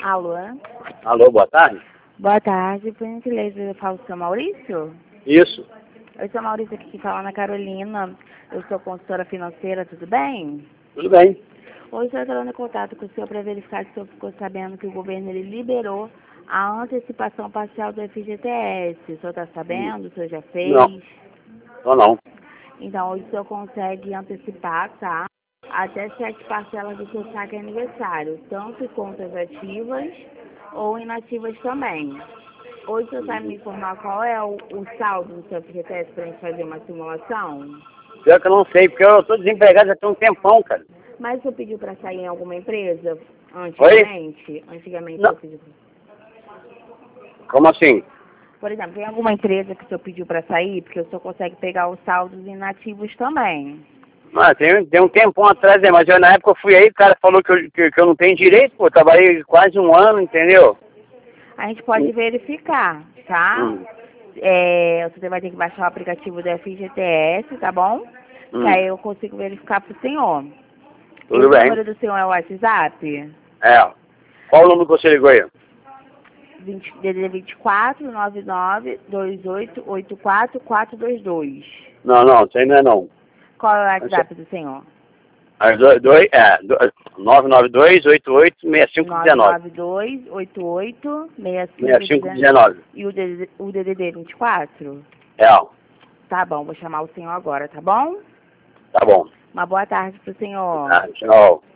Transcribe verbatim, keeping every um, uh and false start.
Alô? Alô, boa tarde. Boa tarde, por gentileza, eu falo com o seu Maurício? Isso. Eu sou Maurício aqui que fala na Carolina, eu sou consultora financeira, tudo bem? Tudo bem. Hoje estou entrando em contato com o senhor para verificar se o senhor ficou sabendo que o governo ele liberou a antecipação parcial do F G T S. O senhor está sabendo? O senhor já fez? Não. Não, não. Então, hoje o senhor consegue antecipar, tá? Até sete parcelas do seu saque aniversário, tanto contas ativas ou inativas também. Hoje o senhor sabe me informar qual é o, o saldo do seu F G T S para a gente fazer uma simulação? Pior que eu não sei, porque eu estou desempregado já tem um tempão, cara. Mas o senhor pediu para sair em alguma empresa antigamente? Oi? Antigamente Não. o senhor pediu. Como assim? Por exemplo, tem alguma empresa que o senhor pediu para sair? Porque o senhor consegue pegar os saldos inativos também. Ah, tem, tem um tempão atrás, né? Mas eu, na época eu fui aí, o cara falou que eu, que, que eu não tenho direito, pô. Eu trabalhei quase um ano, entendeu? A gente pode verificar, tá? Hum. É, você vai ter que baixar o aplicativo do F G T S, tá bom? Hum. Que aí eu consigo verificar pro senhor. Tudo Esse bem. número do senhor é o WhatsApp? É. Qual o número que você ligou aí? vinte, D D D vinte e quatro, nove nove, dois oito oito quatro, quatro dois dois. Não, não, isso aí não é não. Qual é o WhatsApp do senhor? É, dois, dois, é, nove nove dois, oito oito, seis cinco um nove nove. nove dois, oito oito, seis seis cinco cinco um um nove. nove. E o D D D, o D D D vinte e quatro? É, Tá bom, vou chamar o senhor agora, tá bom? tá bom. Uma boa tarde pro senhor. Tá, tchau.